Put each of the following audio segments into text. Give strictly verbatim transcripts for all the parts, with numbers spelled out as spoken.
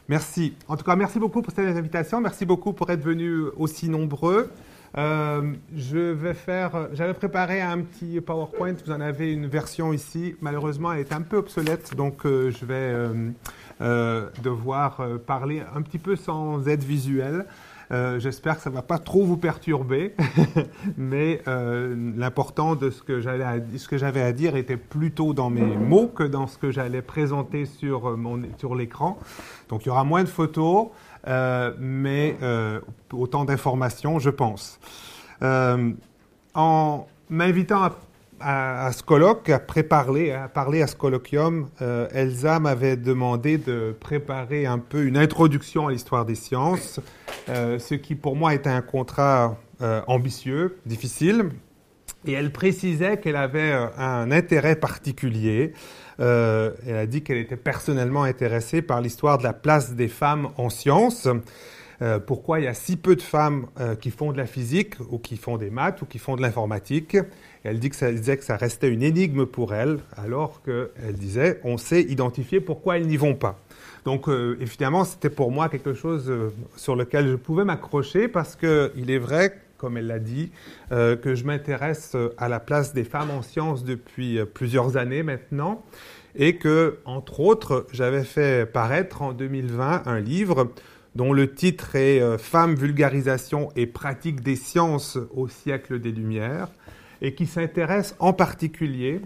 Merci. En tout cas, merci beaucoup pour cette invitation. Merci beaucoup pour être venus aussi nombreux. Euh, je vais faire. J'avais préparé un petit PowerPoint. Vous en avez une version ici. Malheureusement, elle est un peu obsolète, donc euh, je vais euh, euh, devoir euh, parler un petit peu sans aide visuelle. Euh, J'espère que ça ne va pas trop vous perturber, mais euh, l'important de ce que j'avais à, ce que j'avais à dire était plutôt dans mes mots que dans ce que j'allais présenter sur, mon, sur l'écran. Donc il y aura moins de photos, euh, mais euh, autant d'informations, je pense. Euh, en m'invitant à À, à ce colloque, à préparer, à parler à ce colloquium, euh, Elsa m'avait demandé de préparer un peu une introduction à l'histoire des sciences, euh, ce qui pour moi était un contrat euh, ambitieux, difficile. Et elle précisait qu'elle avait euh, un intérêt particulier. Euh, elle a dit qu'elle était personnellement intéressée par l'histoire de la place des femmes en sciences. Euh, pourquoi il y a si peu de femmes euh, qui font de la physique ou qui font des maths ou qui font de l'informatique. Elle dit que ça, elle disait que ça restait une énigme pour elle, alors qu'elle disait on sait identifier pourquoi elles n'y vont pas. Donc euh, évidemment, c'était pour moi quelque chose euh, sur lequel je pouvais m'accrocher parce qu'il est vrai, comme elle l'a dit, euh, que je m'intéresse à la place des femmes en sciences depuis euh, plusieurs années maintenant et que, entre autres, j'avais fait paraître en deux mille vingt un livre dont le titre est euh, « Femmes, vulgarisation et pratique des sciences au siècle des Lumières » et qui s'intéresse en particulier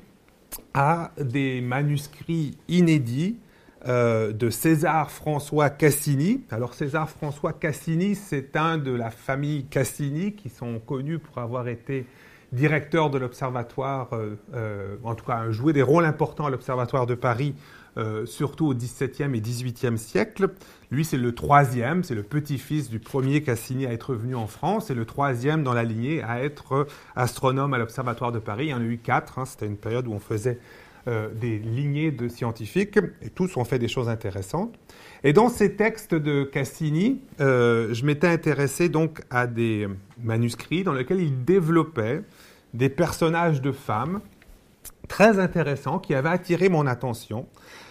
à des manuscrits inédits euh, de César-François Cassini. Alors César-François Cassini, c'est un de la famille Cassini qui sont connus pour avoir été directeurs de l'Observatoire, euh, euh, en tout cas joué des rôles importants à l'Observatoire de Paris, Euh, surtout au dix-septième et dix-huitième siècle. Lui, c'est le troisième, c'est le petit-fils du premier Cassini à être venu en France, et le troisième dans la lignée à être astronome à l'Observatoire de Paris. Il y en a eu quatre, hein, c'était une période où on faisait euh, des lignées de scientifiques, et tous ont fait des choses intéressantes. Et dans ces textes de Cassini, euh, je m'étais intéressé donc à des manuscrits dans lesquels il développait des personnages de femmes très intéressants qui avaient attiré mon attention.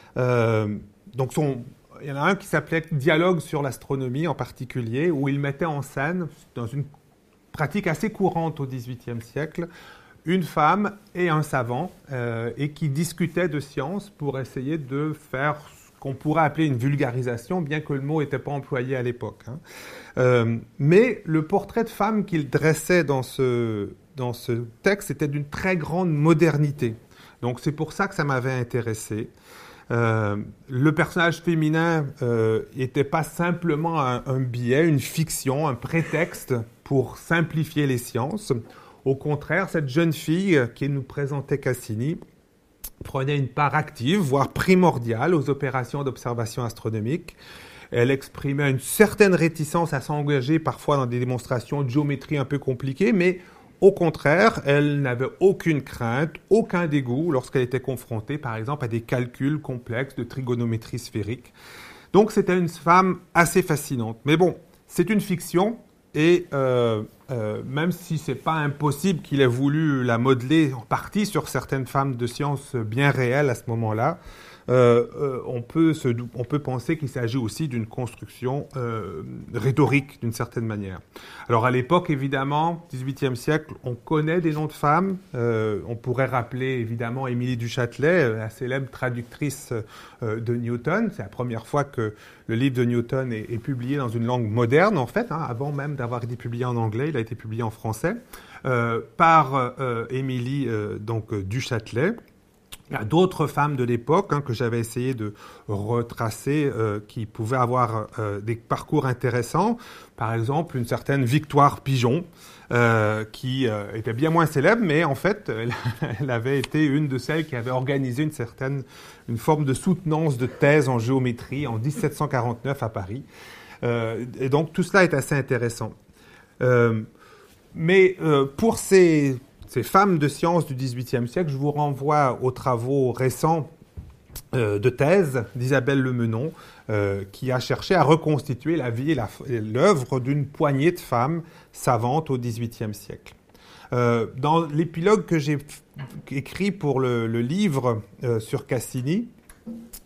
Euh, donc son, il y en a un qui s'appelait Dialogue sur l'astronomie en particulier, où il mettait en scène, dans une pratique assez courante au dix-huitième siècle, une femme et un savant, euh, et qui discutaient de science pour essayer de faire ce qu'on pourrait appeler une vulgarisation, bien que le mot n'était pas employé à l'époque. Hein. Euh, mais le portrait de femme qu'il dressait dans ce, dans ce texte était d'une très grande modernité. Donc c'est pour ça que ça m'avait intéressé. Euh, le personnage féminin n'était euh, pas simplement un, un biais, une fiction, un prétexte pour simplifier les sciences. Au contraire, cette jeune fille qui nous présentait Cassini prenait une part active, voire primordiale, aux opérations d'observation astronomique. Elle exprimait une certaine réticence à s'engager parfois dans des démonstrations de géométrie un peu compliquées, mais au contraire, elle n'avait aucune crainte, aucun dégoût lorsqu'elle était confrontée, par exemple, à des calculs complexes de trigonométrie sphérique. Donc, c'était une femme assez fascinante. Mais bon, c'est une fiction, et euh, euh, même si ce n'est pas impossible qu'il ait voulu la modeler en partie sur certaines femmes de science bien réelles à ce moment-là, Euh, euh, on, peut se, on peut penser qu'il s'agit aussi d'une construction euh, rhétorique, d'une certaine manière. Alors, à l'époque, évidemment, dix-huitième siècle, on connaît des noms de femmes. Euh, on pourrait rappeler, évidemment, Émilie du Châtelet, la célèbre traductrice euh, de Newton. C'est la première fois que le livre de Newton est, est publié dans une langue moderne, en fait. Hein, avant même d'avoir été publié en anglais, il a été publié en français, euh, par euh, Émilie euh, donc, du Châtelet. Il y a d'autres femmes de l'époque hein, que j'avais essayé de retracer euh, qui pouvaient avoir euh, des parcours intéressants. Par exemple, une certaine Victoire Pigeon, euh, qui euh, était bien moins célèbre, mais en fait, elle, elle avait été une de celles qui avait organisé une certaine une forme de soutenance de thèse en géométrie en dix-sept cent quarante-neuf à Paris. Euh, et donc, tout cela est assez intéressant. Euh, mais euh, pour ces... Ces femmes de science du dix-huitième siècle, je vous renvoie aux travaux récents euh, de thèse d'Isabelle Lemenon, euh, qui a cherché à reconstituer la vie et l'œuvre d'une poignée de femmes savantes au dix-huitième siècle. Euh, dans l'épilogue que j'ai écrit pour le, le livre euh, sur Cassini,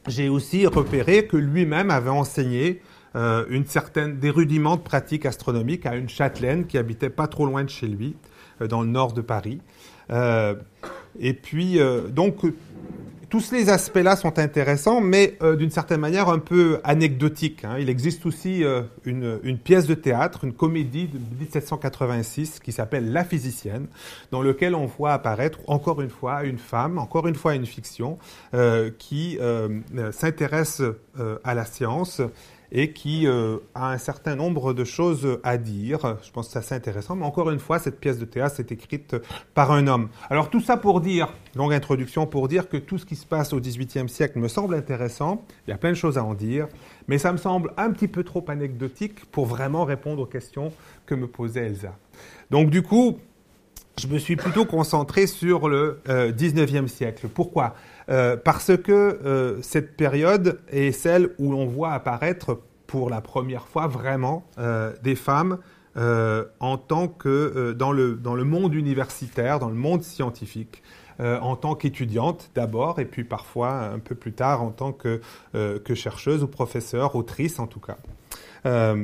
j'ai aussi repéré que lui-même avait enseigné euh, une certaine, des rudiments de pratique astronomique à une châtelaine qui habitait pas trop loin de chez lui, euh, dans le nord de Paris. Euh, et puis, euh, donc, tous ces aspects-là sont intéressants, mais euh, d'une certaine manière un peu anecdotiques. Hein. Il existe aussi euh, une, une pièce de théâtre, une comédie de dix-sept cent quatre-vingt-six qui s'appelle La physicienne, dans laquelle on voit apparaître encore une fois une femme, encore une fois une fiction, euh, qui euh, s'intéresse euh, à la science et qui euh, a un certain nombre de choses à dire. Je pense que c'est assez intéressant. Mais encore une fois, cette pièce de théâtre est écrite par un homme. Alors tout ça pour dire, longue introduction, pour dire que tout ce qui se passe au dix-huitième siècle me semble intéressant. Il y a plein de choses à en dire. Mais ça me semble un petit peu trop anecdotique pour vraiment répondre aux questions que me posait Elsa. Donc du coup, je me suis plutôt concentré sur le euh, dix-neuvième siècle. Pourquoi ? Euh, parce que euh, cette période est celle où l'on voit apparaître pour la première fois vraiment euh, des femmes euh, en tant que euh, dans le dans le monde universitaire, dans le monde scientifique, euh, en tant qu'étudiante d'abord, et puis parfois un peu plus tard en tant que euh, que chercheuse ou professeure, autrice en tout cas. Euh,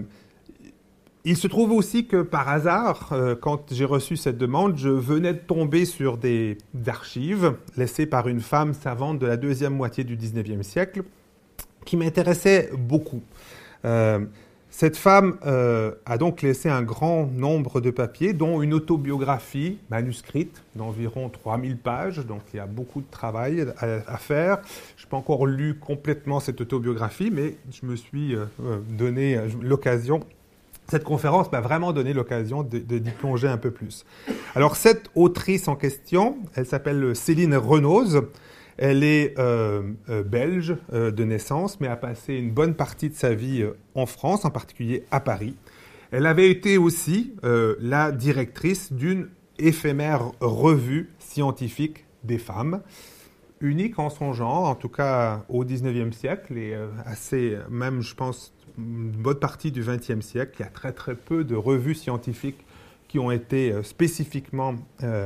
Il se trouve aussi que par hasard, euh, quand j'ai reçu cette demande, je venais de tomber sur des archives laissées par une femme savante de la deuxième moitié du dix-neuvième siècle qui m'intéressaient beaucoup. Euh, cette femme euh, a donc laissé un grand nombre de papiers, dont une autobiographie manuscrite d'environ trois mille pages, donc il y a beaucoup de travail à, à faire. Je n'ai pas encore lu complètement cette autobiographie, mais je me suis euh, donné l'occasion. Cette conférence m'a vraiment donné l'occasion de, de, d'y plonger un peu plus. Alors, cette autrice en question, elle s'appelle Céline Renoz. Elle est euh, euh, belge euh, de naissance, mais a passé une bonne partie de sa vie euh, en France, en particulier à Paris. Elle avait été aussi euh, la directrice d'une éphémère revue scientifique des femmes, unique en son genre, en tout cas au dix-neuvième siècle, et euh, assez, même, je pense, une bonne partie du vingtième siècle. Il y a très très peu de revues scientifiques qui ont été euh, spécifiquement euh,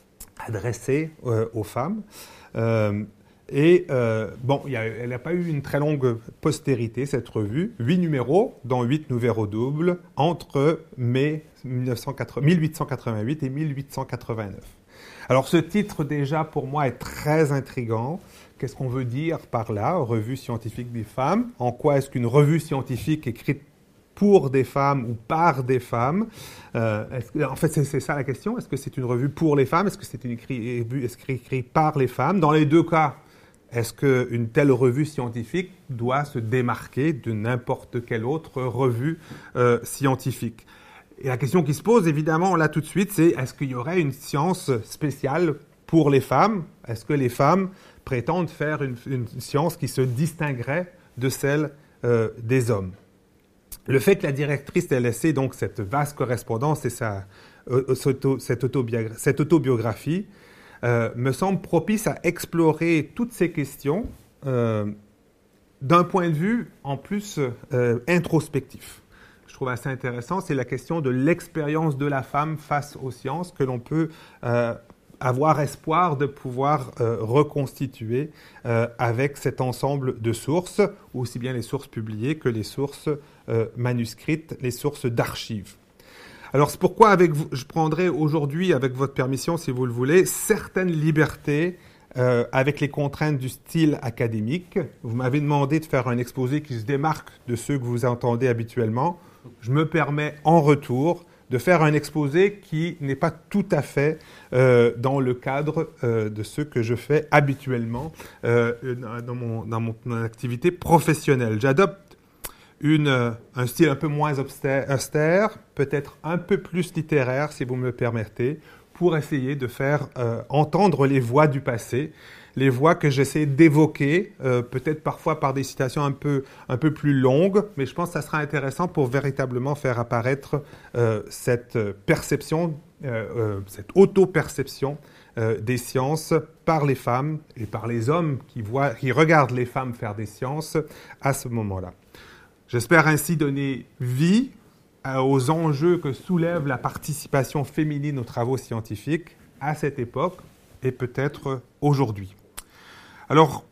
adressées euh, aux femmes. Euh, et euh, bon, il y a, elle n'a pas eu une très longue postérité, cette revue. Huit numéros, dont huit numéros doubles, entre mai mille huit cent quatre-vingt-huit et mille huit cent quatre-vingt-neuf. Alors ce titre déjà pour moi est très intriguant. Qu'est-ce qu'on veut dire par là, revue scientifique des femmes? En quoi est-ce qu'une revue scientifique écrite pour des femmes ou par des femmes, euh, est-ce que, en fait c'est, c'est ça la question, est-ce que c'est une revue pour les femmes, est-ce que c'est une écrit, revue écrite par les femmes? Dans les deux cas, est-ce qu'une telle revue scientifique doit se démarquer de n'importe quelle autre revue euh, scientifique? Et la question qui se pose, évidemment, là tout de suite, c'est est-ce qu'il y aurait une science spéciale pour les femmes? Est-ce que les femmes prétendent faire une, une science qui se distinguerait de celle euh, des hommes? Le fait que la directrice ait laissé donc cette vaste correspondance et sa, euh, cette, cette, autobiogra- cette autobiographie euh, me semble propice à explorer toutes ces questions euh, d'un point de vue en plus euh, introspectif. Je trouve assez intéressant, c'est la question de l'expérience de la femme face aux sciences que l'on peut euh, avoir espoir de pouvoir euh, reconstituer euh, avec cet ensemble de sources, aussi bien les sources publiées que les sources euh, manuscrites, les sources d'archives. Alors c'est pourquoi avec vous, je prendrai aujourd'hui, avec votre permission si vous le voulez, certaines libertés euh, avec les contraintes du style académique. Vous m'avez demandé de faire un exposé qui se démarque de ceux que vous entendez habituellement. Je me permets en retour de faire un exposé qui n'est pas tout à fait euh, dans le cadre euh, de ce que je fais habituellement euh, dans, mon, dans mon, mon activité professionnelle. J'adopte une, euh, un style un peu moins austère, austère, peut-être un peu plus littéraire, si vous me le permettez, pour essayer de faire euh, entendre les voix du passé, les voix que j'essaie d'évoquer, euh, peut-être parfois par des citations un peu, un peu plus longues, mais je pense que ça sera intéressant pour véritablement faire apparaître euh, cette perception, euh, euh, cette auto-perception euh, des sciences par les femmes et par les hommes qui, voient, qui regardent les femmes faire des sciences à ce moment-là. J'espère ainsi donner vie aux enjeux que soulève la participation féminine aux travaux scientifiques à cette époque et peut-être aujourd'hui. Alors,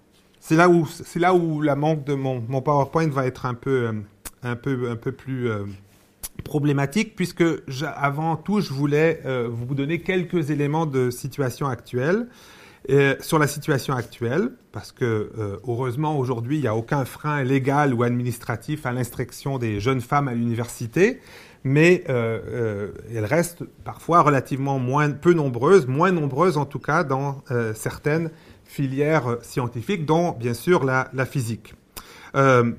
c'est là où, c'est là où la manque de mon, mon PowerPoint va être un peu, un peu, un peu plus euh, problématique, puisque je, avant tout, je voulais euh, vous donner quelques éléments de situation actuelle. Euh, sur la situation actuelle, parce que euh, heureusement aujourd'hui il n'y a aucun frein légal ou administratif à l'instruction des jeunes femmes à l'université, mais euh, euh, elles restent parfois relativement moins, peu nombreuses, moins nombreuses en tout cas dans euh, certaines filières scientifiques, dont bien sûr la, la physique. Euh,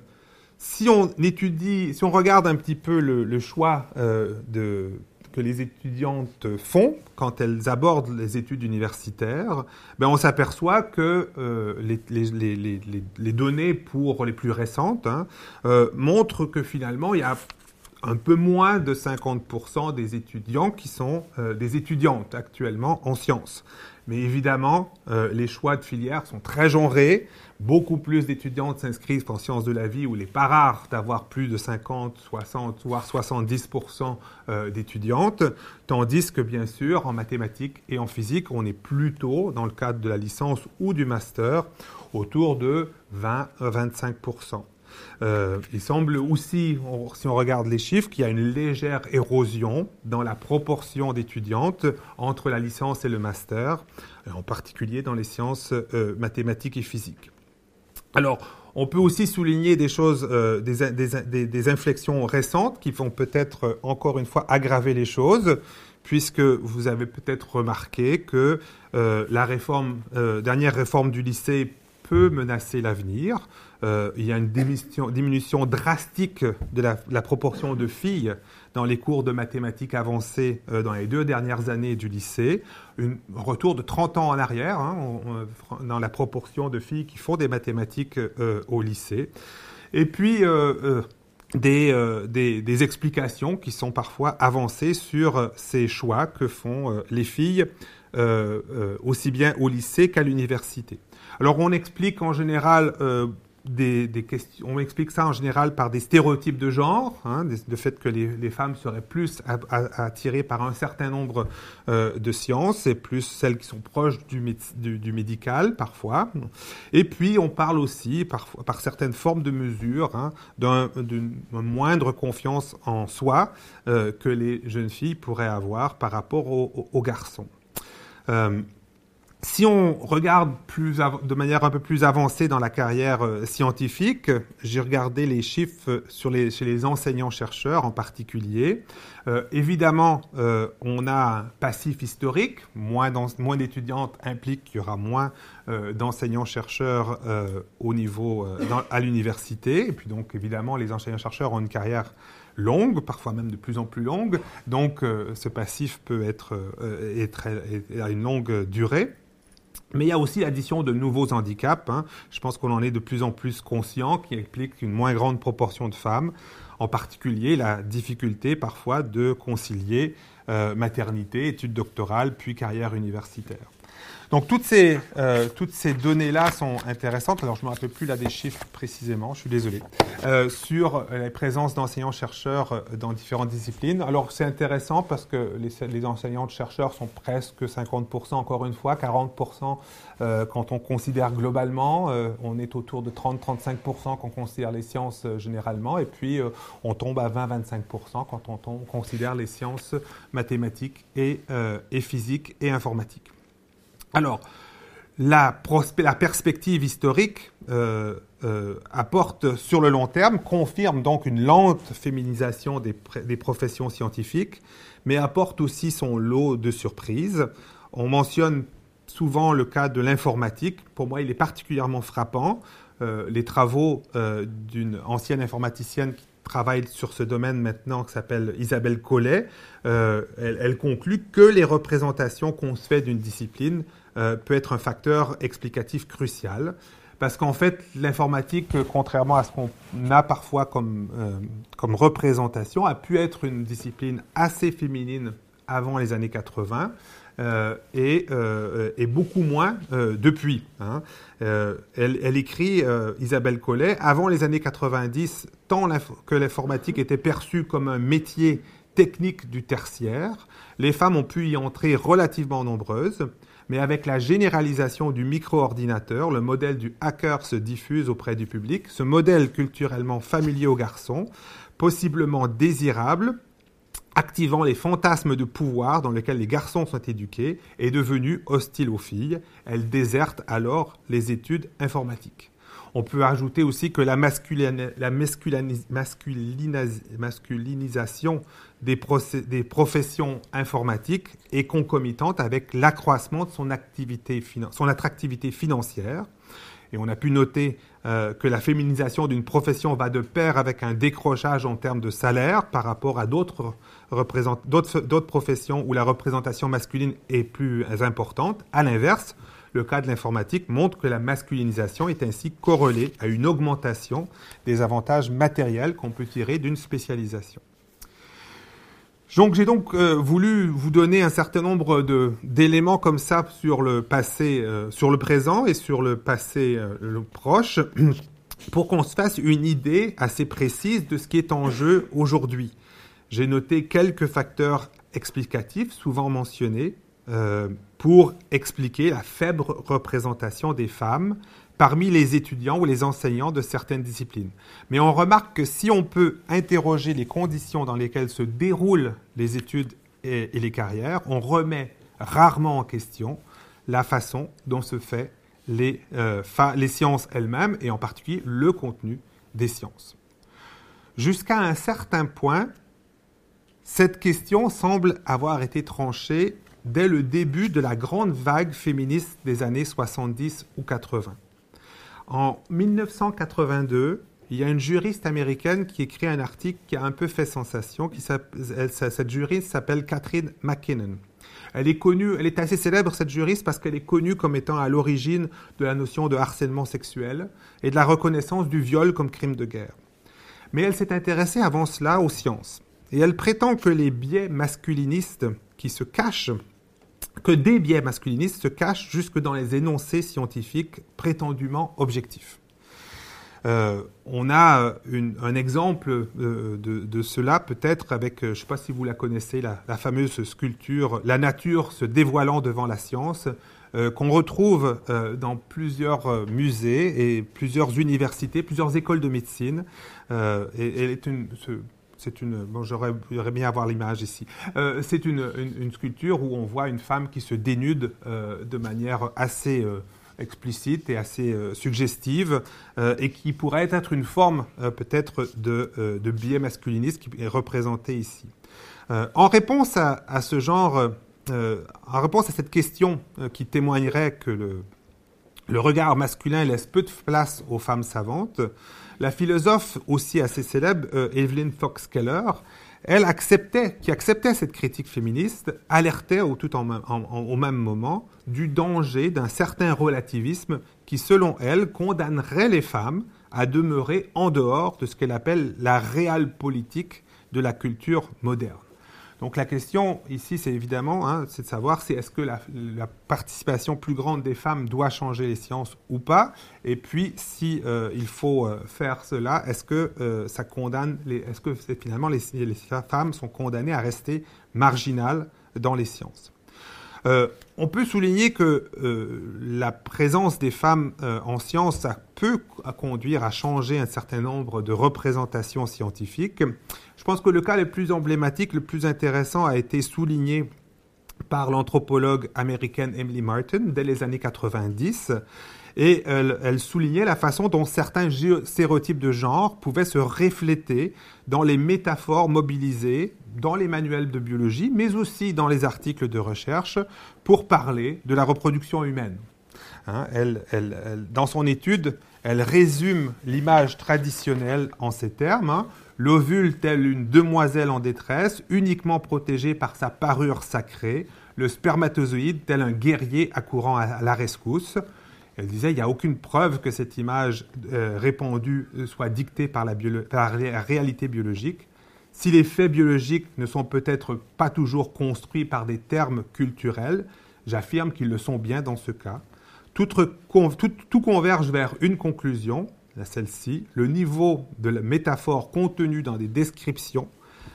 si on étudie, si on regarde un petit peu le, le choix euh, de que les étudiantes font quand elles abordent les études universitaires, ben on s'aperçoit que euh, les, les, les, les, les données pour les plus récentes hein, euh, montrent que finalement il y a un peu moins de cinquante pour cent des étudiants qui sont euh, des étudiantes actuellement en sciences. Mais évidemment, euh, les choix de filière sont très genrés. Beaucoup plus d'étudiantes s'inscrivent en sciences de la vie où il n'est pas rare d'avoir plus de cinquante, soixante, voire soixante-dix pour cent euh, d'étudiantes. Tandis que, bien sûr, en mathématiques et en physique, on est plutôt, dans le cadre de la licence ou du master, autour de vingt à vingt-cinq pour cent. Euh, il semble aussi, on, si on regarde les chiffres, qu'il y a une légère érosion dans la proportion d'étudiantes entre la licence et le master, en particulier dans les sciences euh, mathématiques et physiques. Alors, on peut aussi souligner des choses, euh, des, des, des, des inflexions récentes qui vont peut-être, euh, encore une fois, aggraver les choses, puisque vous avez peut-être remarqué que euh, la réforme, euh, dernière réforme du lycée peut menacer l'avenir. Euh, il y a une diminution, diminution drastique de la, la proportion de filles dans les cours de mathématiques avancées euh, dans les deux dernières années du lycée. Un retour de trente ans en arrière hein, on, on, dans la proportion de filles qui font des mathématiques euh, au lycée. Et puis, euh, euh, des, euh, des, des explications qui sont parfois avancées sur ces choix que font euh, les filles euh, euh, aussi bien au lycée qu'à l'université. Alors, on explique en général... Euh, Des, des questions, on explique ça en général par des stéréotypes de genre, hein, le fait que les, les femmes seraient plus à, à, attirées par un certain nombre euh, de sciences, et plus celles qui sont proches du, du, du médical parfois. Et puis on parle aussi, par, par certaines formes de mesures, hein, d'un, d'une moindre confiance en soi euh, que les jeunes filles pourraient avoir par rapport aux, aux garçons. Euh, Si on regarde plus av- de manière un peu plus avancée dans la carrière euh, scientifique, j'ai regardé les chiffres sur les, chez les enseignants-chercheurs en particulier. Euh, évidemment, euh, on a un passif historique. Moins, moins d'étudiantes implique qu'il y aura moins euh, d'enseignants-chercheurs euh, au niveau, euh, dans, à l'université. Et puis donc, évidemment, les enseignants-chercheurs ont une carrière longue, parfois même de plus en plus longue. Donc, euh, ce passif peut être, euh, être, être à une longue durée. Mais il y a aussi l'addition de nouveaux handicaps. Hein. Je pense qu'on en est de plus en plus conscient, qui implique une moins grande proportion de femmes, en particulier la difficulté parfois de concilier euh, maternité, études doctorales, puis carrière universitaire. Donc toutes ces, euh, toutes ces données-là sont intéressantes. Alors je ne me rappelle plus là des chiffres précisément, je suis désolé, euh, sur la présence d'enseignants-chercheurs dans différentes disciplines. Alors c'est intéressant parce que les, les enseignants-chercheurs sont presque cinquante pour cent encore une fois, quarante pour cent euh, quand on considère globalement, euh, on est autour de trente à trente-cinq pour cent quand on considère les sciences euh, généralement, et puis euh, on tombe à vingt à vingt-cinq pour cent quand on, on considère les sciences mathématiques et, euh, et physiques et informatiques. Alors, la, prospe- la perspective historique euh, euh, apporte sur le long terme, confirme donc une lente féminisation des, pr- des professions scientifiques, mais apporte aussi son lot de surprises. On mentionne souvent le cas de l'informatique. Pour moi, il est particulièrement frappant. Euh, les travaux euh, d'une ancienne informaticienne qui travaille sur ce domaine maintenant, qui s'appelle Isabelle Collet, euh, elle, elle conclut que les représentations qu'on se fait d'une discipline euh, peut être un facteur explicatif crucial. Parce qu'en fait, l'informatique, contrairement à ce qu'on a parfois comme, euh, comme représentation, a pu être une discipline assez féminine avant les années quatre-vingts. Euh, et, euh, et beaucoup moins euh, depuis. Hein. Euh, elle, elle écrit, euh, Isabelle Collet, avant les années quatre-vingt-dix, tant que l'informatique était perçue comme un métier technique du tertiaire, les femmes ont pu y entrer relativement nombreuses, mais avec la généralisation du micro-ordinateur, le modèle du hacker se diffuse auprès du public. Ce modèle culturellement familier aux garçons, possiblement désirable, activant les fantasmes de pouvoir dans lesquels les garçons sont éduqués, est devenu hostile aux filles. Elles désertent alors les études informatiques. On peut ajouter aussi que la, masculini- la masculini- masculinis- masculinisation des, procé- des professions informatiques est concomitante avec l'accroissement de son, activité finan- son attractivité financière. Et on a pu noter euh, que la féminisation d'une profession va de pair avec un décrochage en termes de salaire par rapport à d'autres, représent- d'autres, d'autres professions où la représentation masculine est plus importante. À l'inverse, le cas de l'informatique montre que la masculinisation est ainsi corrélée à une augmentation des avantages matériels qu'on peut tirer d'une spécialisation. Donc, j'ai donc euh, voulu vous donner un certain nombre de, d'éléments comme ça sur le passé, euh, sur le présent et sur le passé euh, le proche, pour qu'on se fasse une idée assez précise de ce qui est en jeu aujourd'hui. J'ai noté quelques facteurs explicatifs, souvent mentionnés, euh, pour expliquer la faible représentation des femmes parmi les étudiants ou les enseignants de certaines disciplines. Mais on remarque que si on peut interroger les conditions dans lesquelles se déroulent les études et, et les carrières, on remet rarement en question la façon dont se fait les, euh, fa- les sciences elles-mêmes et en particulier le contenu des sciences. Jusqu'à un certain point, cette question semble avoir été tranchée dès le début de la grande vague féministe des années soixante-dix ou quatre-vingts. En dix-neuf cent quatre-vingt-deux, il y a une juriste américaine qui écrit un article qui a un peu fait sensation. Qui elle, cette juriste s'appelle Catherine McKinnon. Elle est connue, elle est assez célèbre, cette juriste, parce qu'elle est connue comme étant à l'origine de la notion de harcèlement sexuel et de la reconnaissance du viol comme crime de guerre. Mais elle s'est intéressée avant cela aux sciences. Et elle prétend que les biais masculinistes qui se cachent que des biais masculinistes se cachent jusque dans les énoncés scientifiques prétendument objectifs. Euh, on a une, un exemple de, de, de cela peut-être avec, je ne sais pas si vous la connaissez, la, la fameuse sculpture « La nature se dévoilant devant la science », euh, qu'on retrouve euh, dans plusieurs musées et plusieurs universités, plusieurs écoles de médecine. Euh, et, elle est une... Ce, C'est une, bon, j'aurais, j'aurais bien avoir l'image ici. Euh, c'est une, une, une sculpture où on voit une femme qui se dénude euh, de manière assez euh, explicite et assez euh, suggestive euh, et qui pourrait être une forme euh, peut-être de, euh, de biais masculiniste qui est représenté ici. Euh, en réponse à, à ce genre, euh, en réponse à cette question euh, qui témoignerait que le, le regard masculin laisse peu de place aux femmes savantes, la philosophe aussi assez célèbre, euh, Evelyn Fox Keller, elle acceptait, qui acceptait cette critique féministe, alertait au, tout en, en, en, au même moment du danger d'un certain relativisme qui, selon elle, condamnerait les femmes à demeurer en dehors de ce qu'elle appelle la réelle politique de la culture moderne. Donc la question ici, c'est évidemment, hein, c'est de savoir si est-ce que la, la participation plus grande des femmes doit changer les sciences ou pas, et puis si euh, il faut euh, faire cela, est-ce que euh, ça condamne, les, est-ce que c'est, finalement les, les femmes sont condamnées à rester marginales dans les sciences. Euh, on peut souligner que euh, la présence des femmes euh, en sciences ça peut conduire à changer un certain nombre de représentations scientifiques. Je pense que le cas le plus emblématique, le plus intéressant a été souligné par l'anthropologue américaine Emily Martin dès les années quatre-vingt-dix. Et elle, elle soulignait la façon dont certains stéréotypes de genre pouvaient se refléter dans les métaphores mobilisées dans les manuels de biologie, mais aussi dans les articles de recherche pour parler de la reproduction humaine. Hein, elle, elle, elle, dans son étude, elle résume l'image traditionnelle en ces termes. Hein, l'ovule tel une demoiselle en détresse, uniquement protégée par sa parure sacrée, le spermatozoïde tel un guerrier accourant à la rescousse. Elle disait, il n'y a aucune preuve que cette image euh, répandue soit dictée par la, biolo- par la réalité biologique. Si les faits biologiques ne sont peut-être pas toujours construits par des termes culturels, j'affirme qu'ils le sont bien dans ce cas. Tout, tout, tout converge vers une conclusion, celle-ci, le niveau de la métaphore contenue dans des descriptions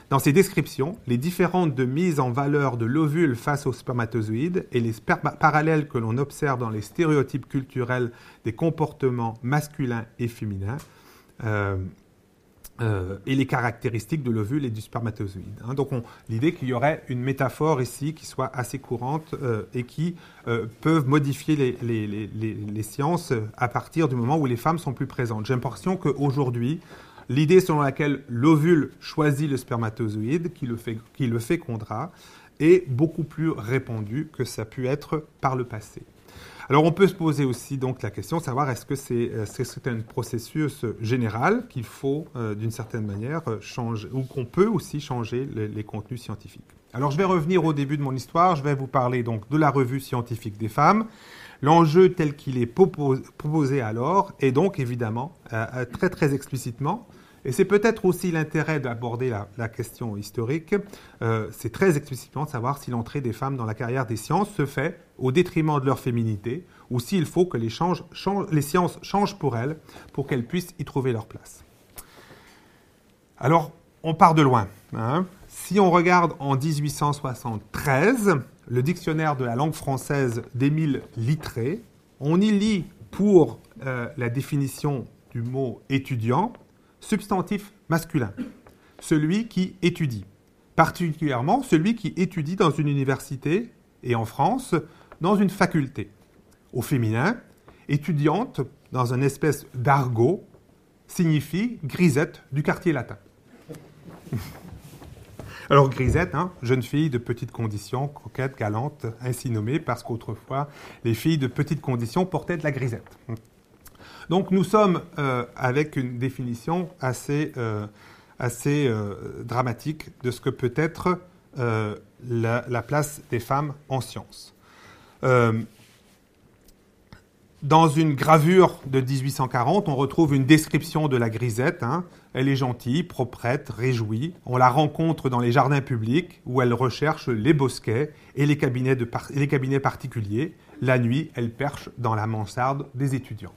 dans ces descriptions, les différentes de mise en valeur de l'ovule face au spermatozoïde et les sper- parallèles que l'on observe dans les stéréotypes culturels des comportements masculins et féminins, euh, Euh, et les caractéristiques de l'ovule et du spermatozoïde. Hein. Donc, on, l'idée qu'il y aurait une métaphore ici qui soit assez courante euh, et qui euh, peuvent modifier les, les, les, les, les sciences à partir du moment où les femmes sont plus présentes. J'ai l'impression qu'aujourd'hui, l'idée selon laquelle l'ovule choisit le spermatozoïde, qui le, fait, qui le fécondera, est beaucoup plus répandue que ça a pu être par le passé. Alors, on peut se poser aussi donc la question de savoir est-ce que c'est, est-ce que c'est un processus général qu'il faut, euh, d'une certaine manière, changer, ou qu'on peut aussi changer les, les contenus scientifiques. Alors, je vais revenir au début de mon histoire. Je vais vous parler donc de la revue scientifique des femmes. L'enjeu tel qu'il est proposé alors est donc évidemment euh, très très explicitement, et c'est peut-être aussi l'intérêt d'aborder la, la question historique, euh, c'est très explicitement de savoir si l'entrée des femmes dans la carrière des sciences se fait au détriment de leur féminité, ou s'il faut que les, change, change, les sciences changent pour elles, pour qu'elles puissent y trouver leur place. Alors, on part de loin. Hein. Si on regarde en dix-huit cent soixante-treize, le dictionnaire de la langue française d'Émile Littré, on y lit pour euh, la définition du mot étudiant, substantif masculin, celui qui étudie, particulièrement celui qui étudie dans une université et en France, dans une faculté. Au féminin, étudiante, dans une espèce d'argot, signifie grisette du quartier latin. Alors grisette, hein, jeune fille de petite condition, coquette, galante, ainsi nommée, parce qu'autrefois, les filles de petite condition portaient de la grisette. Donc nous sommes euh, avec une définition assez, euh, assez euh, dramatique de ce que peut être euh, la, la place des femmes en sciences. Euh, dans une gravure de dix-huit cent quarante, on retrouve une description de la grisette. Hein. Elle est gentille, proprette, réjouie. On la rencontre dans les jardins publics où elle recherche les bosquets et les cabinets, de par- et les cabinets particuliers. La nuit, elle perche dans la mansarde des étudiants.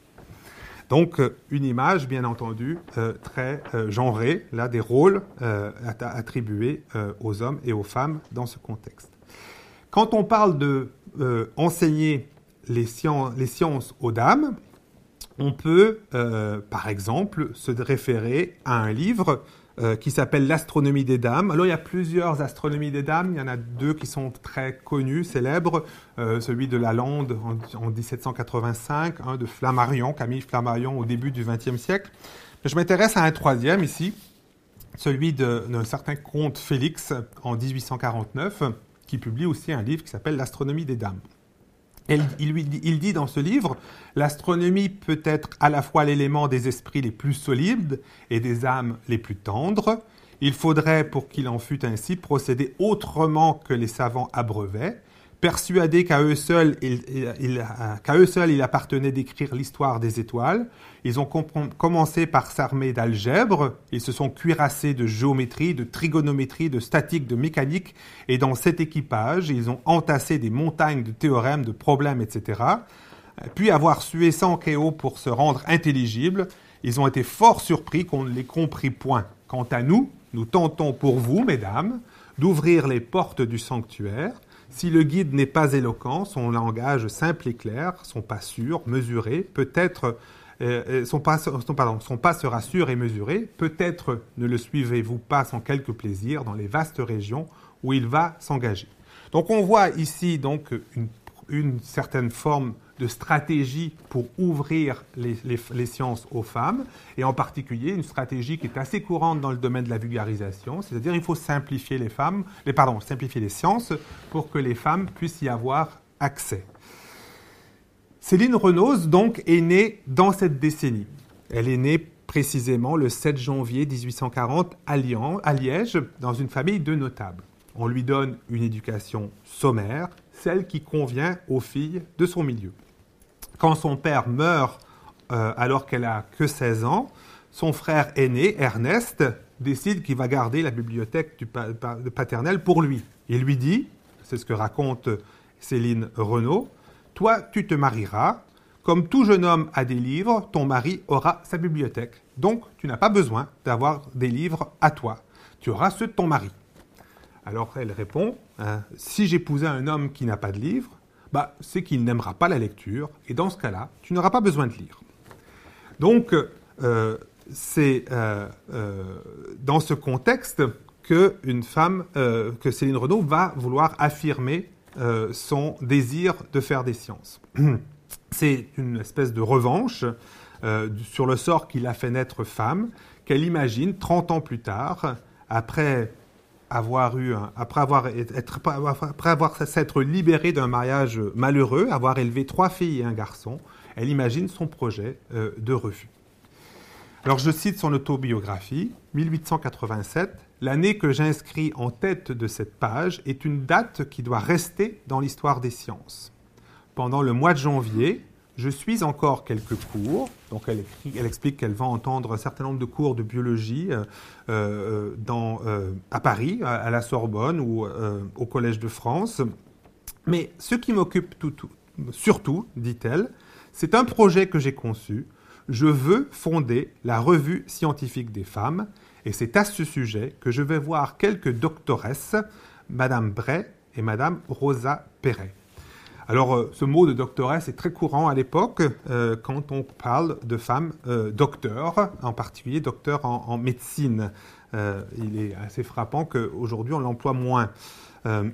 Donc, une image, bien entendu, euh, très euh, genrée, là, des rôles euh, attribués euh, aux hommes et aux femmes dans ce contexte. Quand on parle de euh, enseigner les sciences, les sciences aux dames, on peut, euh, par exemple, se référer à un livre euh, qui s'appelle « L'astronomie des dames ». Alors, il y a plusieurs astronomies des dames. Il y en a deux qui sont très connus, célèbres. Euh, celui de Lalande en, en dix-sept cent quatre-vingt-cinq, un de Flammarion, Camille Flammarion, au début du vingtième siècle. Mais je m'intéresse à un troisième ici, celui de, d'un certain comte Félix en dix-huit cent quarante-neuf, qui publie aussi un livre qui s'appelle « L'astronomie des dames ». Et il, lui dit, il dit dans ce livre, l'astronomie peut être à la fois l'élément des esprits les plus solides et des âmes les plus tendres. Il faudrait, pour qu'il en fût ainsi, procéder autrement que les savants abreuvaient, persuadés qu'à eux seuls il, il, il, qu'à eux seuls il appartenait d'écrire l'histoire des étoiles. Ils ont comp- commencé par s'armer d'algèbre, ils se sont cuirassés de géométrie, de trigonométrie, de statique, de mécanique, et dans cet équipage, ils ont entassé des montagnes de théorèmes, de problèmes, et cetera. Puis avoir sué sans chaos pour se rendre intelligibles, ils ont été fort surpris qu'on ne les comprit point. Quant à nous, nous tentons pour vous, mesdames, d'ouvrir les portes du sanctuaire. Si le guide n'est pas éloquent, son langage simple et clair, son pas sûr, mesuré, peut-être, euh, son, pas, son, pardon, son pas sera sûr et mesuré, peut-être ne le suivez-vous pas sans quelque plaisir dans les vastes régions où il va s'engager. Donc on voit ici donc une, une certaine forme de stratégie pour ouvrir les, les, les sciences aux femmes, et en particulier une stratégie qui est assez courante dans le domaine de la vulgarisation, c'est-à-dire il faut simplifier les femmes, les, pardon, simplifier les sciences pour que les femmes puissent y avoir accès. Céline Renauz, donc, est née dans cette décennie. Elle est née précisément le sept janvier dix-huit cent quarante à, Lyon, à Liège, dans une famille de notables. On lui donne une éducation sommaire, celle qui convient aux filles de son milieu. Quand son père meurt euh, alors qu'elle a que seize ans, son frère aîné, Ernest, décide qu'il va garder la bibliothèque du pa- pa- paternelle pour lui. Il lui dit, c'est ce que raconte Céline Renauz, « Toi, tu te marieras. Comme tout jeune homme a des livres, ton mari aura sa bibliothèque. Donc, tu n'as pas besoin d'avoir des livres à toi. tu auras ceux de ton mari. Alors elle répond, hein, si j'épousais un homme qui n'a pas de livre, bah, c'est qu'il n'aimera pas la lecture, et dans ce cas-là, tu n'auras pas besoin de lire. Donc, euh, c'est euh, euh, dans ce contexte que une femme, euh, que Céline Renaud va vouloir affirmer euh, son désir de faire des sciences. C'est une espèce de revanche euh, sur le sort qui l'a fait naître femme, qu'elle imagine trente ans plus tard, après avoir eu, un, après avoir être, après avoir s'être libérée d'un mariage malheureux, avoir élevé trois filles et un garçon, elle imagine son projet euh, de revue. Alors je cite son autobiographie, mille huit cent quatre-vingt-sept. L'année que j'inscris en tête de cette page est une date qui doit rester dans l'histoire des sciences. Pendant le mois de janvier, je suis encore quelques cours. Donc elle, écrit, elle explique qu'elle va entendre un certain nombre de cours de biologie euh, euh, dans, euh, à Paris, à, à la Sorbonne ou euh, au Collège de France. Mais ce qui m'occupe tout, tout, surtout, dit-elle, c'est un projet que j'ai conçu. Je veux fonder la revue scientifique des femmes et c'est à ce sujet que je vais voir quelques doctoresses, Madame Bray et Madame Rosa Perret. Alors, euh, ce mot de doctoresse est très courant à l'époque euh, quand on parle de femmes euh, docteurs, en particulier docteurs en, en médecine. Euh, il est assez frappant qu'aujourd'hui, on l'emploie moins. Euh,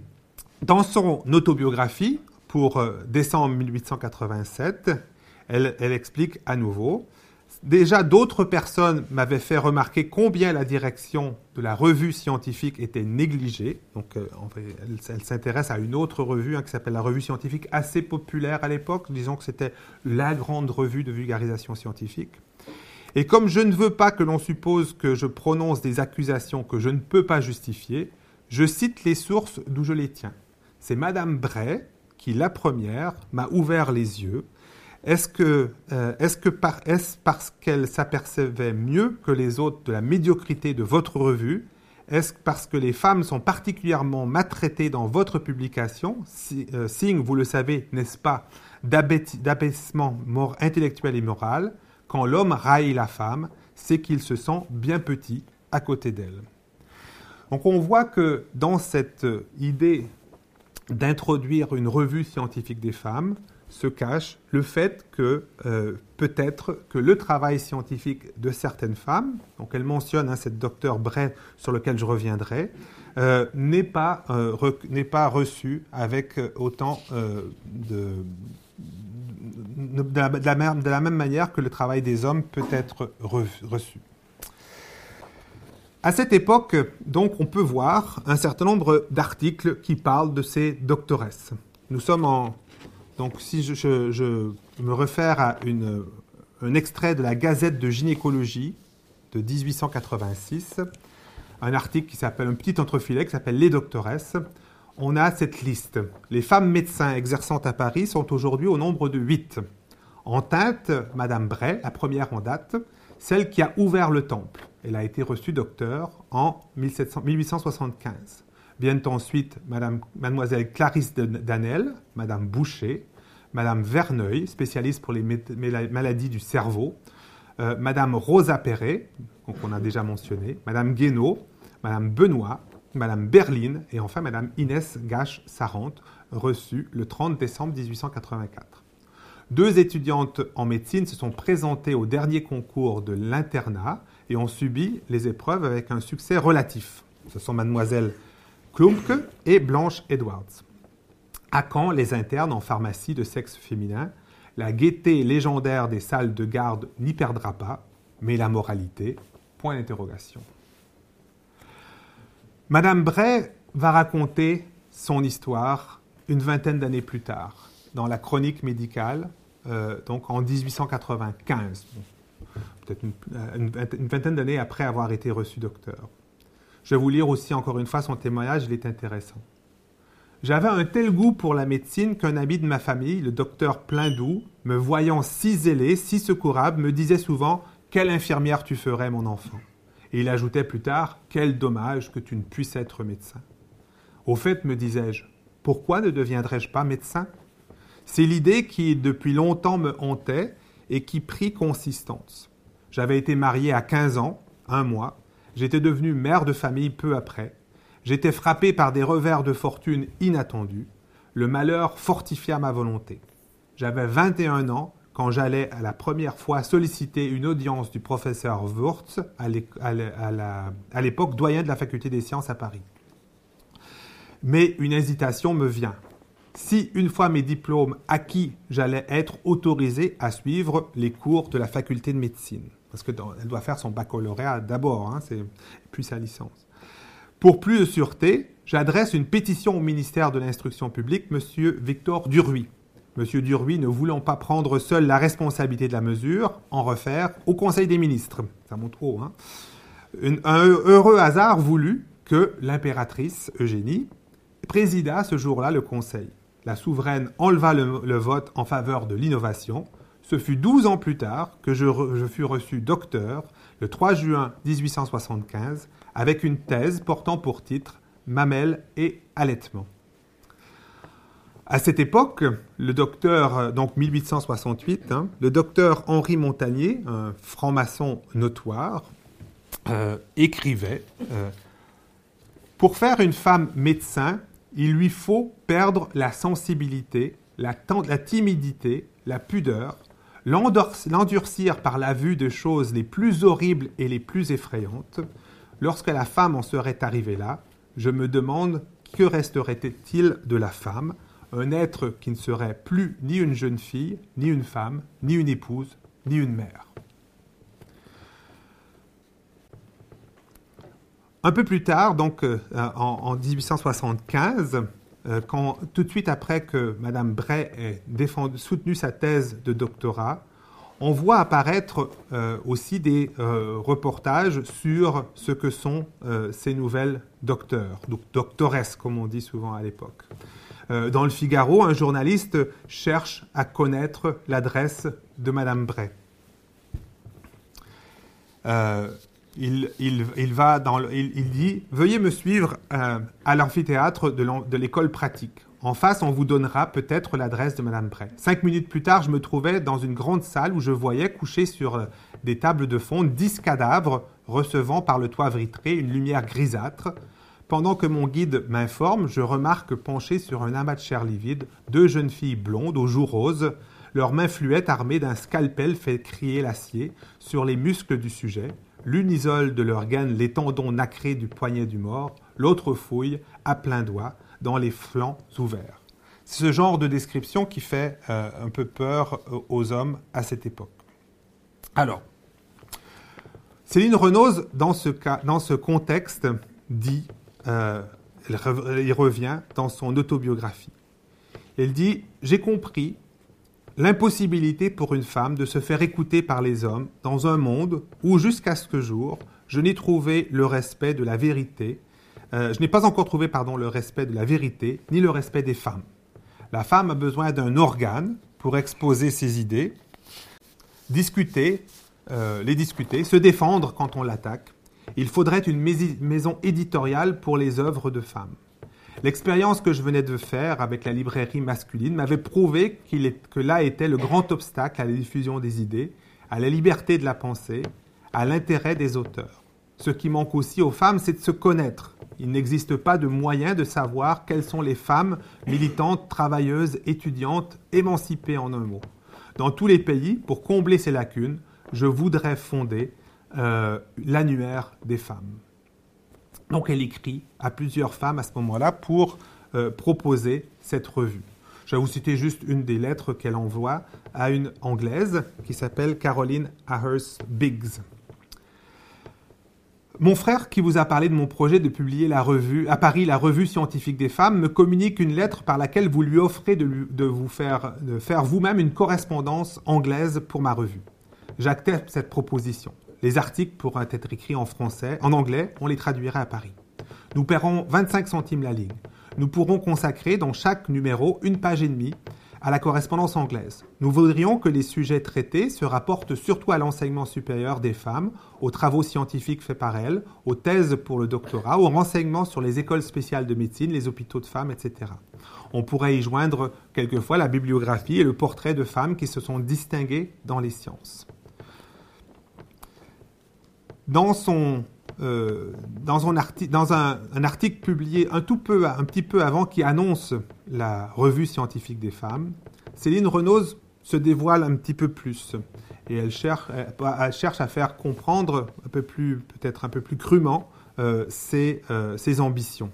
dans son autobiographie, pour euh, décembre mille huit cent quatre-vingt-sept, elle, elle explique à nouveau « Déjà, d'autres personnes m'avaient fait remarquer combien la direction de la revue scientifique était négligée. » Donc, euh, en fait, elle, elle s'intéresse à une autre revue hein, qui s'appelle la Revue scientifique, assez populaire à l'époque. Disons que c'était la grande revue de vulgarisation scientifique. Et comme je ne veux pas que l'on suppose que je prononce des accusations que je ne peux pas justifier, je cite les sources d'où je les tiens. C'est Madame Bray qui, la première, m'a ouvert les yeux. Est-ce que, euh, est-ce que par, est-ce parce qu'elle s'apercevait mieux que les autres de la médiocrité de votre revue? Est-ce parce que les femmes sont particulièrement maltraitées dans votre publication, si, euh, signe, vous le savez, n'est-ce pas, d'abait- d'abaissement mort intellectuel et moral? Quand l'homme raille la femme, c'est qu'il se sent bien petit à côté d'elle. Donc on voit que dans cette idée d'introduire une revue scientifique des femmes, se cache le fait que euh, peut-être que le travail scientifique de certaines femmes, donc elle mentionne hein, cette docteur Bray sur lequel je reviendrai, euh, n'est pas, euh, re, n'est pas reçu avec autant euh, de, de, de, la, de, la même, de la même manière que le travail des hommes peut être re, reçu. À cette époque, donc, on peut voir un certain nombre d'articles qui parlent de ces doctoresses. Nous sommes en... Donc, si je, je, je me réfère à une, un extrait de la Gazette de gynécologie de dix-huit cent quatre-vingt-six, un article qui s'appelle, un petit entrefilet qui s'appelle « Les doctoresses », on a cette liste. Les femmes médecins exerçant à Paris sont aujourd'hui au nombre de huit. En tête, Madame Bray, la première en date, celle qui a ouvert le temple. Elle a été reçue docteur en mille huit cent soixante-quinze. Viennent ensuite Madame, Mademoiselle Clarisse Danel, Madame Boucher, Madame Verneuil, spécialiste pour les maladies du cerveau, euh, Madame Rosa Perret, qu'on a déjà mentionné, Madame Guénaud, Madame Benoît, Madame Berline et enfin Madame Inès Gache-Sarante, reçue le trente décembre mille huit cent quatre-vingt-quatre. Deux étudiantes en médecine se sont présentées au dernier concours de l'internat et ont subi les épreuves avec un succès relatif. Ce sont Mademoiselle Klumpke et Blanche Edwards. À Caen, les internes en pharmacie de sexe féminin, la gaieté légendaire des salles de garde n'y perdra pas, mais la moralité, point d'interrogation. Madame Bray va raconter son histoire une vingtaine d'années plus tard, dans la chronique médicale, euh, donc en dix-huit cent quatre-vingt-quinze, peut-être une, une, une vingtaine d'années après avoir été reçue docteur. Je vais vous lire aussi encore une fois son témoignage, il est intéressant. J'avais un tel goût pour la médecine qu'un ami de ma famille, le docteur Pleindou, me voyant si zélé, si secourable, me disait souvent « Quelle infirmière tu ferais, mon enfant ?» Et il ajoutait plus tard « Quel dommage que tu ne puisses être médecin. » Au fait, me disais-je, pourquoi ne deviendrais-je pas médecin? C'est l'idée qui, depuis longtemps, me hantait et qui prit consistance. J'avais été marié à quinze ans, un mois. J'étais devenu mère de famille peu après. J'étais frappé par des revers de fortune inattendus. Le malheur fortifia ma volonté. J'avais vingt et un ans quand j'allais à la première fois solliciter une audience du professeur Wurtz, à l'époque doyen de la faculté des sciences à Paris. Mais une hésitation me vient. Si, une fois mes diplômes acquis, j'allais être autorisé à suivre les cours de la faculté de médecine, parce qu'elle doit faire son baccalauréat d'abord, hein, puis sa licence. Pour plus de sûreté, j'adresse une pétition au ministère de l'Instruction publique, M. Victor Duruy. M. Duruy ne voulant pas prendre seul la responsabilité de la mesure, en refaire au Conseil des ministres. Ça montre trop, hein. Un, un heureux hasard voulut que l'impératrice Eugénie présida ce jour-là le Conseil. La souveraine enleva le, le vote en faveur de l'innovation. Ce fut douze ans plus tard que je, re, je fus reçu docteur, le trois juin dix-huit cent soixante-quinze, avec une thèse portant pour titre « Mamelles et allaitement ». À cette époque, le docteur, donc mille huit cent soixante-huit, hein, le docteur Henri Montagnier, un franc-maçon notoire, euh, écrivait euh, « Pour faire une femme médecin, il lui faut perdre la sensibilité, la, la timidité, la pudeur, l'endurcir par la vue de choses les plus horribles et les plus effrayantes. Lorsque la femme en serait arrivée là, je me demande que resterait-il de la femme, un être qui ne serait plus ni une jeune fille, ni une femme, ni une épouse, ni une mère. » Un peu plus tard, donc euh, en, en dix-huit cent soixante-quinze, euh, quand, tout de suite après que Mme Bray ait défendu, soutenu sa thèse de doctorat, on voit apparaître euh, aussi des euh, reportages sur ce que sont euh, ces nouvelles docteurs, donc doctoresses, comme on dit souvent à l'époque. Euh, dans le Figaro, un journaliste cherche à connaître l'adresse de Mme Bray. Euh, Il, il, il, va dans le, il, il dit « Veuillez me suivre euh, à l'amphithéâtre de, de l'école pratique. En face, on vous donnera peut-être l'adresse de Mme Bray. » Cinq minutes plus tard, je me trouvais dans une grande salle où je voyais coucher sur euh, des tables de fond dix cadavres recevant par le toit vitré une lumière grisâtre. Pendant que mon guide m'informe, je remarque penchées sur un amas de chair livide deux jeunes filles blondes aux joues roses. Leurs mains fluettes armées d'un scalpel fait crier l'acier sur les muscles du sujet. L'une isole de leur gaine les tendons nacrés du poignet du mort, l'autre fouille, à plein doigt, dans les flancs ouverts. C'est ce genre de description qui fait euh, un peu peur aux hommes à cette époque. Alors, Céline Renoz, dans ce, cas, dans ce contexte, dit, euh, elle, re, elle revient dans son autobiographie. Elle dit « J'ai compris l'impossibilité pour une femme de se faire écouter par les hommes dans un monde où, jusqu'à ce jour, je n'ai trouvé le respect de la vérité, euh, je n'ai pas encore trouvé pardon, le respect de la vérité, ni le respect des femmes. La femme a besoin d'un organe pour exposer ses idées, discuter, euh, les discuter, se défendre quand on l'attaque. Il faudrait une maison éditoriale pour les œuvres de femmes. L'expérience que je venais de faire avec la librairie masculine m'avait prouvé qu'il est, que là était le grand obstacle à la diffusion des idées, à la liberté de la pensée, à l'intérêt des auteurs. Ce qui manque aussi aux femmes, c'est de se connaître. Il n'existe pas de moyen de savoir quelles sont les femmes militantes, travailleuses, étudiantes, émancipées en un mot. Dans tous les pays, pour combler ces lacunes, je voudrais fonder euh, l'annuaire des femmes. Donc elle écrit à plusieurs femmes à ce moment-là pour euh, proposer cette revue. Je vais vous citer juste une des lettres qu'elle envoie à une Anglaise qui s'appelle Caroline Ahers Biggs. Mon frère, qui vous a parlé de mon projet de publier la revue, à Paris la revue scientifique des femmes, me communique une lettre par laquelle vous lui offrez de, lui, de vous faire, de faire vous-même une correspondance anglaise pour ma revue. J'accepte cette proposition. Les articles pourront être écrits en français, en anglais, on les traduira à Paris. Nous paierons vingt-cinq centimes la ligne. Nous pourrons consacrer dans chaque numéro une page et demie à la correspondance anglaise. Nous voudrions que les sujets traités se rapportent surtout à l'enseignement supérieur des femmes, aux travaux scientifiques faits par elles, aux thèses pour le doctorat, aux renseignements sur les écoles spéciales de médecine, les hôpitaux de femmes, et cetera. On pourrait y joindre quelquefois la bibliographie et le portrait de femmes qui se sont distinguées dans les sciences. Dans son euh, dans, un, arti- dans un, un article publié un, tout peu, un petit peu avant qui annonce la revue scientifique des femmes, Céline Renoz se dévoile un petit peu plus et elle cherche, elle cherche à faire comprendre un peu plus, peut-être un peu plus crûment euh, ses, euh, ses ambitions.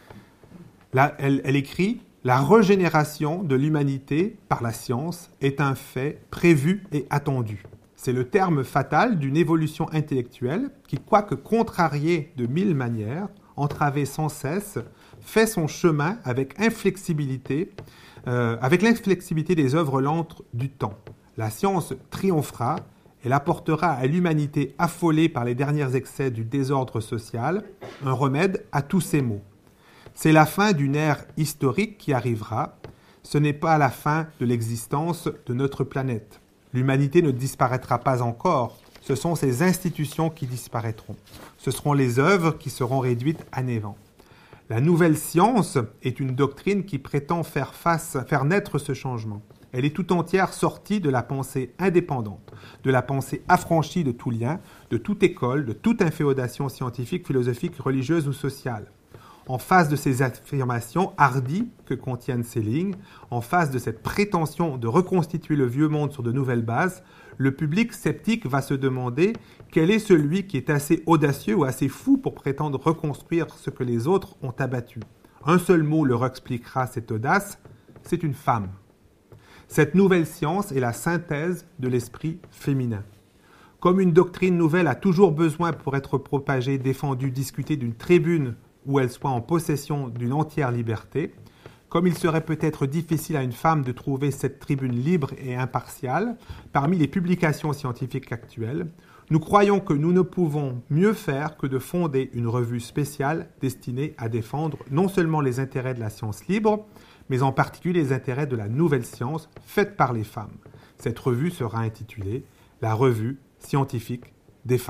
Là, elle, elle écrit « La régénération de l'humanité par la science est un fait prévu et attendu. C'est le terme fatal d'une évolution intellectuelle qui, quoique contrariée de mille manières, entravée sans cesse, fait son chemin avec inflexibilité, euh, avec l'inflexibilité des œuvres lentes du temps. La science triomphera, elle apportera à l'humanité affolée par les derniers excès du désordre social un remède à tous ces maux. C'est la fin d'une ère historique qui arrivera. Ce n'est pas la fin de l'existence de notre planète. L'humanité ne disparaîtra pas encore. Ce sont ces institutions qui disparaîtront. Ce seront les œuvres qui seront réduites à néant. La nouvelle science est une doctrine qui prétend faire face, faire naître ce changement. Elle est tout entière sortie de la pensée indépendante, de la pensée affranchie de tout lien, de toute école, de toute inféodation scientifique, philosophique, religieuse ou sociale. En face de ces affirmations hardies que contiennent ces lignes, en face de cette prétention de reconstituer le vieux monde sur de nouvelles bases, le public sceptique va se demander quel est celui qui est assez audacieux ou assez fou pour prétendre reconstruire ce que les autres ont abattu. Un seul mot leur expliquera cette audace, c'est une femme. Cette nouvelle science est la synthèse de l'esprit féminin. Comme une doctrine nouvelle a toujours besoin pour être propagée, défendue, discutée d'une tribune où elle soit en possession d'une entière liberté, comme il serait peut-être difficile à une femme de trouver cette tribune libre et impartiale parmi les publications scientifiques actuelles, nous croyons que nous ne pouvons mieux faire que de fonder une revue spéciale destinée à défendre non seulement les intérêts de la science libre, mais en particulier les intérêts de la nouvelle science faite par les femmes. Cette revue sera intitulée « La revue scientifique des femmes ».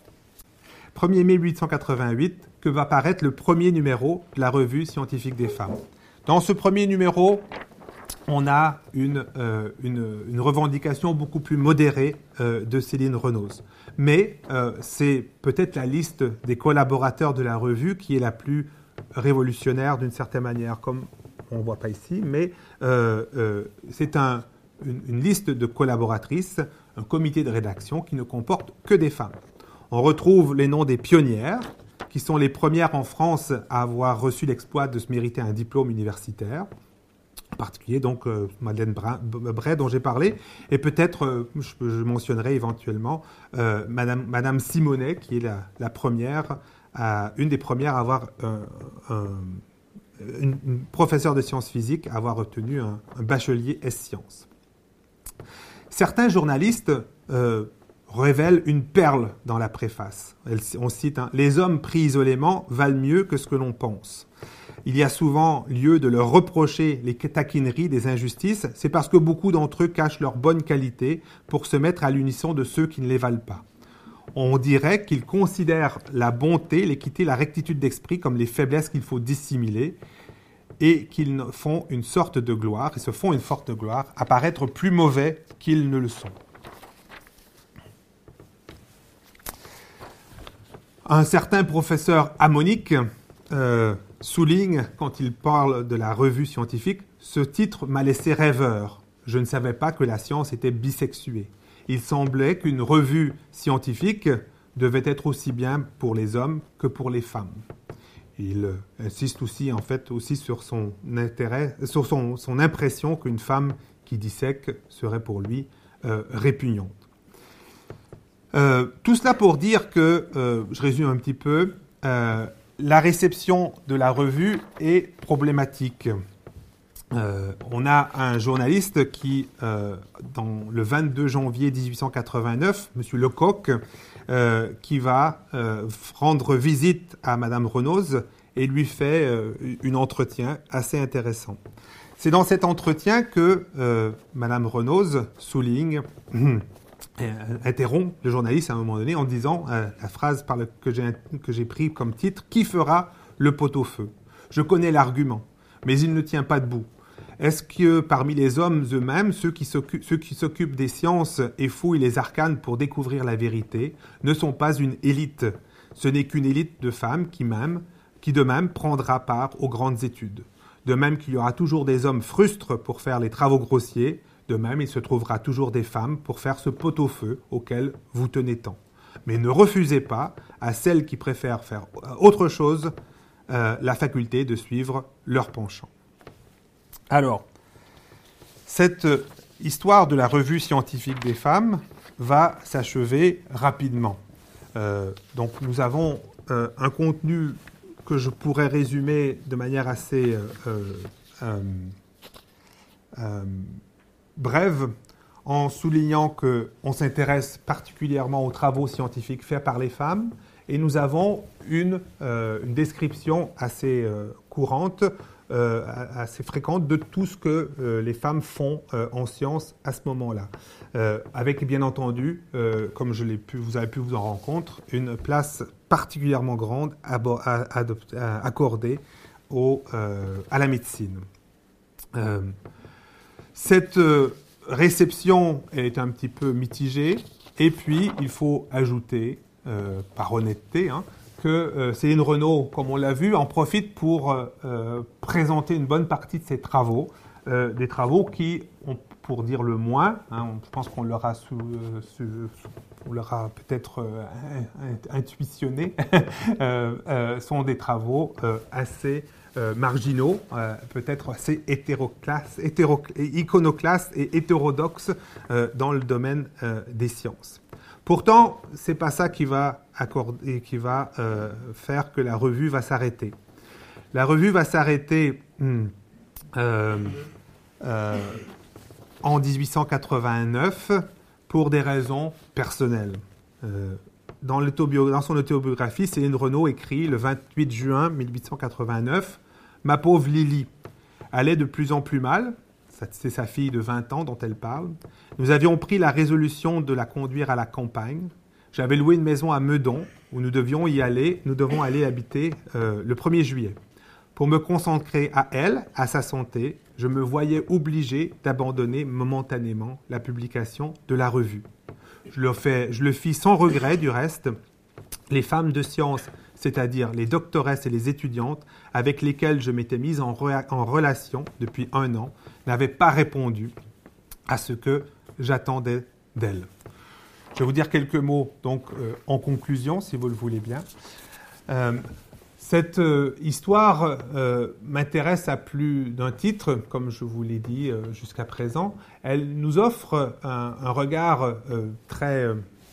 premier mai mille huit cent quatre-vingt-huit, que va paraître le premier numéro de la revue scientifique des femmes. Dans ce premier numéro, on a une, euh, une, une revendication beaucoup plus modérée euh, de Céline Renoz. Mais euh, c'est peut-être la liste des collaborateurs de la revue qui est la plus révolutionnaire d'une certaine manière, comme on ne voit pas ici, mais euh, euh, c'est un, une, une liste de collaboratrices, un comité de rédaction qui ne comporte que des femmes. On retrouve les noms des pionnières, qui sont les premières en France à avoir reçu l'exploit de se mériter un diplôme universitaire, en particulier donc euh, Madeleine Bray dont j'ai parlé, et peut-être euh, je, je mentionnerai éventuellement euh, Madame, Madame Simonet, qui est la, la première, à, une des premières à avoir euh, un, une, une professeure de sciences physiques à avoir obtenu un, un bachelier S-sciences. Certains journalistes euh, révèle une perle dans la préface. On cite hein, « Les hommes pris isolément valent mieux que ce que l'on pense. Il y a souvent lieu de leur reprocher les taquineries des injustices, c'est parce que beaucoup d'entre eux cachent leurs bonnes qualités pour se mettre à l'unisson de ceux qui ne les valent pas. On dirait qu'ils considèrent la bonté, l'équité, la rectitude d'esprit comme les faiblesses qu'il faut dissimuler et qu'ils font une sorte de gloire, et se font une sorte de gloire, à paraître plus mauvais qu'ils ne le sont. » Un certain professeur Amonique euh, souligne, quand il parle de la revue scientifique, « Ce titre m'a laissé rêveur. Je ne savais pas que la science était bisexuée. Il semblait qu'une revue scientifique devait être aussi bien pour les hommes que pour les femmes. » Il insiste aussi, en fait, aussi sur son intérêt, sur son, son impression qu'une femme qui dissèque serait pour lui euh, répugnante. Euh, tout cela pour dire que, euh, je résume un petit peu, euh, la réception de la revue est problématique. Euh, on a un journaliste qui, euh, dans le vingt-deux janvier dix-huit cent quatre-vingt-neuf, M. Lecoq, euh, qui va euh, rendre visite à Mme Renoz et lui fait euh, un entretien assez intéressant. C'est dans cet entretien que euh, Mme Renoz souligne... interrompt le journaliste à un moment donné en disant euh, la phrase par le, que, j'ai, que j'ai pris comme titre « Qui fera le pot-au-feu » ? Je connais l'argument, mais il ne tient pas debout. Est-ce que parmi les hommes eux-mêmes, ceux qui, s'occupent, ceux qui s'occupent des sciences et fouillent les arcanes pour découvrir la vérité, ne sont pas une élite ? Ce n'est qu'une élite de femmes qui, même, qui de même prendra part aux grandes études. De même qu'il y aura toujours des hommes frustres pour faire les travaux grossiers, de même il se trouvera toujours des femmes pour faire ce pot-au-feu auquel vous tenez tant. Mais ne refusez pas à celles qui préfèrent faire autre chose euh, la faculté de suivre leur penchant. Alors, cette histoire de la revue scientifique des femmes va s'achever rapidement. Euh, donc nous avons euh, un contenu que je pourrais résumer de manière assez euh, euh, euh, brève en soulignant qu'on s'intéresse particulièrement aux travaux scientifiques faits par les femmes et nous avons une, euh, une description assez euh, courante, euh, assez fréquente de tout ce que euh, les femmes font euh, en sciences à ce moment-là. Euh, avec bien entendu, euh, comme je l'ai pu, vous avez pu vous en rendre compte, une place particulièrement grande à, à, à, accordée au, euh, à la médecine. Euh, cette euh, réception est un petit peu mitigée, et puis il faut ajouter, euh, par honnêteté, hein, que euh, Céline Renaud, comme on l'a vu, en profite pour euh, présenter une bonne partie de ses travaux, euh, des travaux qui ont, pour dire le moins, hein, je pense qu'on leur a, sous, euh, sous, on leur a peut-être euh, intuitionné, euh, euh, sont des travaux euh, assez euh, marginaux, euh, peut-être assez hétéroclastes, hétéro, iconoclastes et hétérodoxes euh, dans le domaine euh, des sciences. Pourtant, ce n'est pas ça qui va, accorder, qui va euh, faire que la revue va s'arrêter. La revue va s'arrêter hmm, euh, euh, en dix-huit cent quatre-vingt-neuf pour des raisons personnelles. Euh, dans, dans son autobiographie, Céline Renaud écrit le vingt-huit juin mille huit cent quatre-vingt-neuf « Ma pauvre Lily allait de plus en plus mal. » C'est sa fille de vingt ans dont elle parle. « Nous avions pris la résolution de la conduire à la campagne. J'avais loué une maison à Meudon où nous devions y aller. Nous devons aller habiter euh, le premier juillet. Pour me concentrer à elle, à sa santé, je me voyais obligé d'abandonner momentanément la publication de la revue. Je le, fais, je le fis sans regret du reste. Les femmes de science, c'est-à-dire les doctoresses et les étudiantes avec lesquelles je m'étais mise en, re- en relation depuis un an, n'avaient pas répondu à ce que j'attendais d'elles. Je vais vous dire quelques mots donc, euh, en conclusion, si vous le voulez bien. Euh, Cette euh, histoire euh, m'intéresse à plus d'un titre, comme je vous l'ai dit euh, jusqu'à présent. Elle nous offre un, un regard euh, très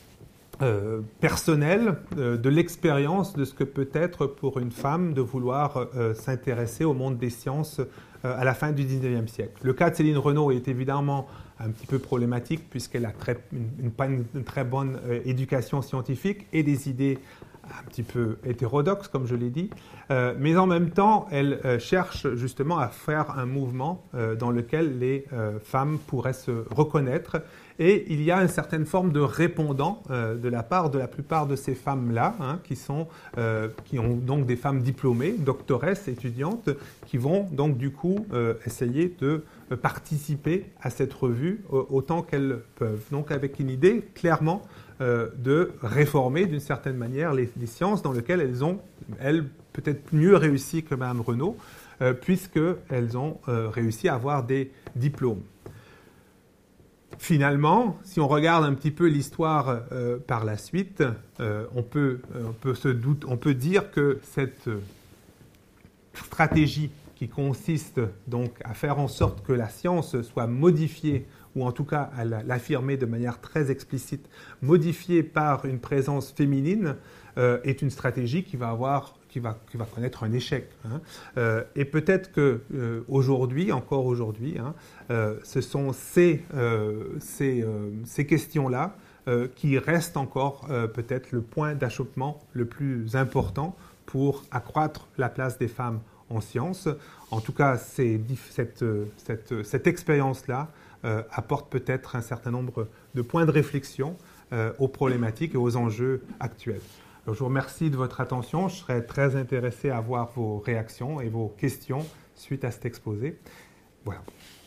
euh, personnel euh, de l'expérience de ce que peut être pour une femme de vouloir euh, s'intéresser au monde des sciences euh, à la fin du dix-neuvième siècle. Le cas de Céline Renaud est évidemment un petit peu problématique puisqu'elle a très, une, une, une très bonne euh, éducation scientifique et des idées un petit peu hétérodoxe, comme je l'ai dit, euh, mais en même temps, elle euh, cherche justement à faire un mouvement euh, dans lequel les euh, femmes pourraient se reconnaître. Et il y a une certaine forme de répondant euh, de la part de la plupart de ces femmes-là, hein, qui, sont, euh, qui ont donc des femmes diplômées, doctoresses, étudiantes, qui vont donc du coup euh, essayer de participer à cette revue autant qu'elles peuvent. Donc avec une idée clairement euh, de réformer d'une certaine manière les, les sciences dans lesquelles elles ont, elles, peut-être mieux réussi que Mme Renaud, euh, puisqu'elles ont euh, réussi à avoir des diplômes. Finalement, si on regarde un petit peu l'histoire euh, par la suite, euh, on, peut, euh, on, peut se doute, on peut dire que cette euh, stratégie qui consiste donc à faire en sorte que la science soit modifiée, ou en tout cas à l'affirmer de manière très explicite, modifiée par une présence féminine, euh, est une stratégie qui va avoir, qui va, qui va connaître un échec. Hein. Euh, et peut-être que euh, aujourd'hui, encore aujourd'hui, hein, euh, ce sont ces, euh, ces, euh, ces questions-là euh, qui restent encore euh, peut-être le point d'achoppement le plus important pour accroître la place des femmes en sciences. En tout cas, c'est, cette, cette, cette expérience-là euh, apporte peut-être un certain nombre de points de réflexion euh, aux problématiques et aux enjeux actuels. Alors, je vous remercie de votre attention. Je serais très intéressé à voir vos réactions et vos questions suite à cet exposé. Voilà.